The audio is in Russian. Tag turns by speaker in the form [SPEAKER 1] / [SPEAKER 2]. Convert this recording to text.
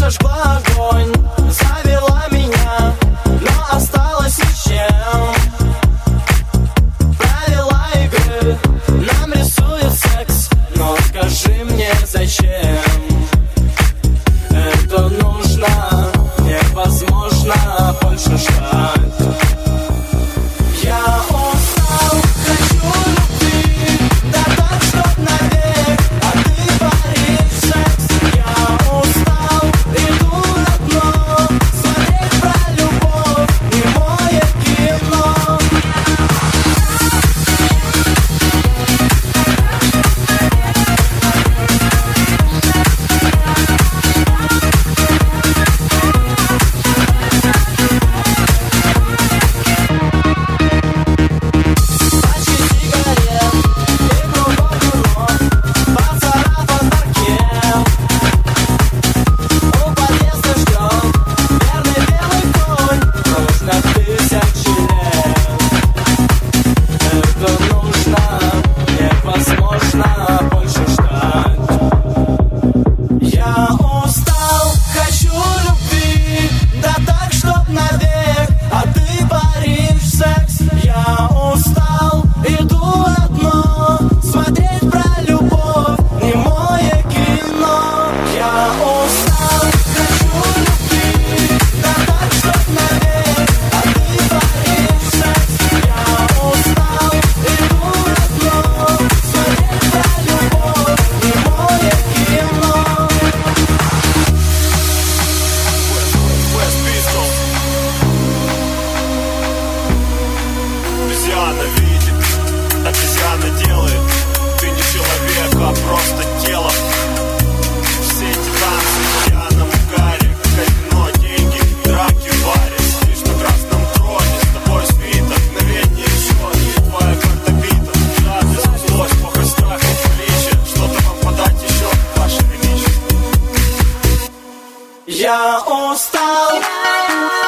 [SPEAKER 1] зажгла огонь, завела меня, но осталась ни с чем. Правила игры нам рисует секс, но скажи мне, зачем это нужно? Невозможно больше ждать. Я устал, хочу любви, да так, чтоб навек, а ты паришь секс. Я устал, иду на дно, смотреть про любовь, немое кино. Я устал.